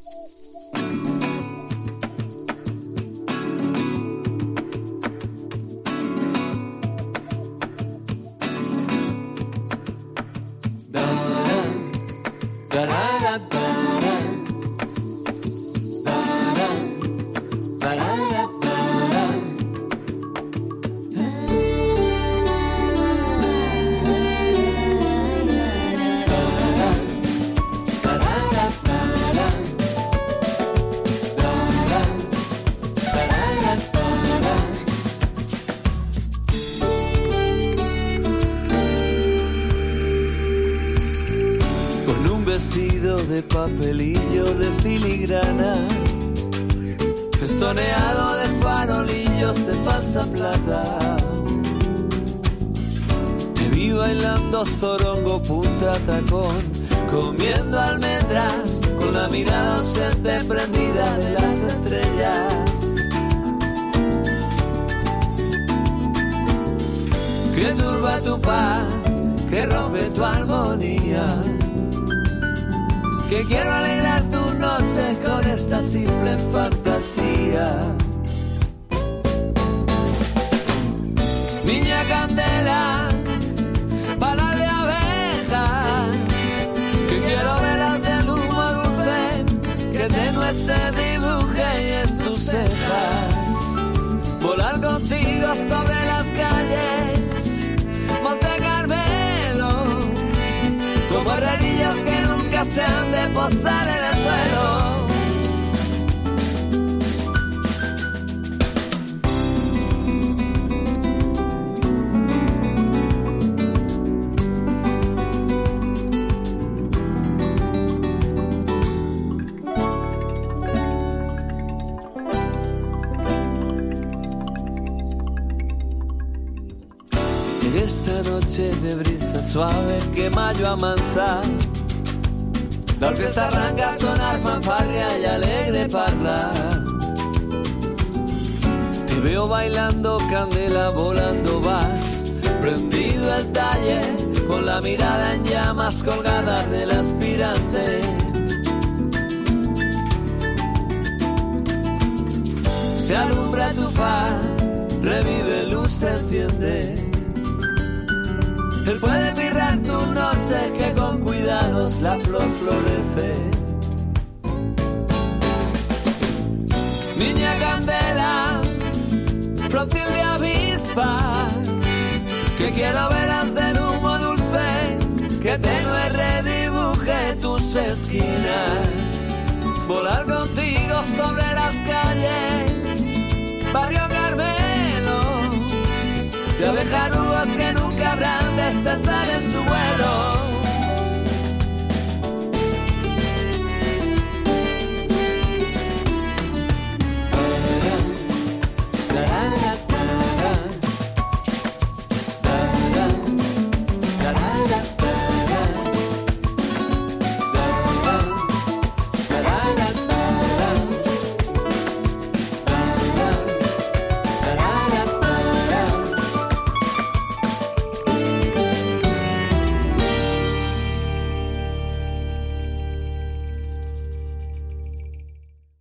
De papelillo de filigrana, festoneado de farolillos de falsa plata. Te vi bailando zorongo punta tacón, comiendo almendras, con la mirada ausente prendida de las estrellas. Que turba tu paz, que rompe tu armonía. Que quiero alegrar tu noche con esta simple fantasía. Niña candela, para de abejas, que quiero velas del humo dulce, que tenue se dibuje en tus cejas. Volar contigo sobre las calles, Monte Carmelo, como herrerillos que nunca se han de posar en el suelo. En esta noche de brisa suave que mayo amansa, la orquesta arranca a sonar fanfarria y alegre parla. Te veo bailando candela, volando vas, prendido el talle, con la mirada en llamas colgada del aspirante. Se alumbra tu faz, revive luz, te enciende. Él puede mirrar tu noche que con cuidados la flor florece. Niña candela, frótil de avispas, que quiero veras del humo dulce, que tenue redibuje tus esquinas. Volar contigo sobre las calles, Barrio Carmelo, de abejas que nunca habrán de cesar en su vuelo.